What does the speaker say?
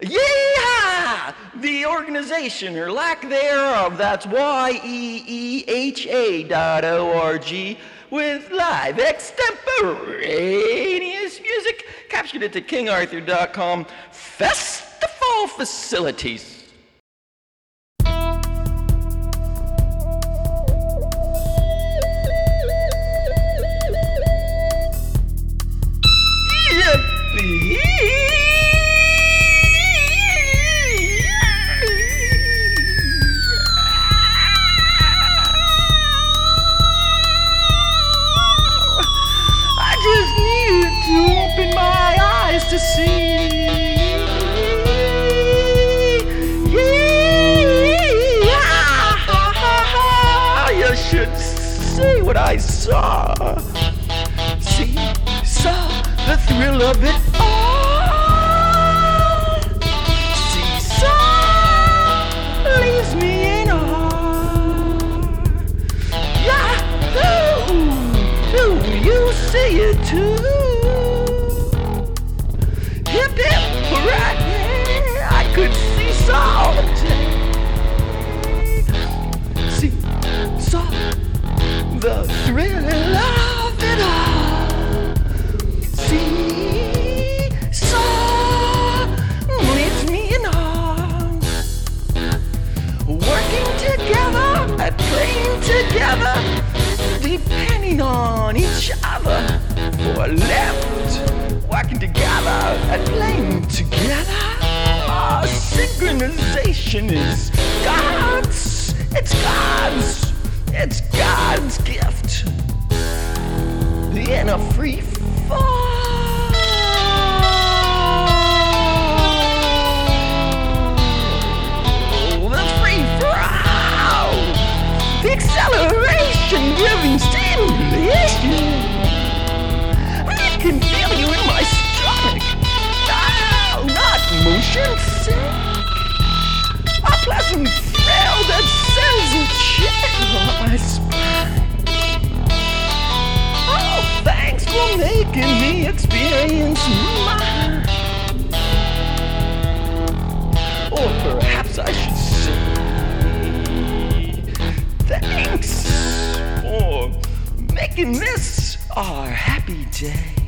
Yeehaw! The organization, or lack thereof, that's YEEHA.org, with live extemporaneous music, captured at the KingArthur.com festival facilities. Yippee! To open my eyes to see. You should see what I saw. See, saw the thrill of it all. See, saw leaves me in awe. Yahoo! You see it too. Hip hip hooray! I could see saw see saw the thrill of it all. See saw leads me in arms, working together and playing together, depending on each other for left. Working together and playing together. Oh, synchronization is God's. It's God's. It's God's gift in a free fall. The free fall. The acceleration giving stimulation. I can feel you in my stomach. Oh, not motion sick. A pleasant thrill that sends a chill up my spine. Oh, thanks for making me experience mine. Or perhaps I should say, thanks for making this our happy day.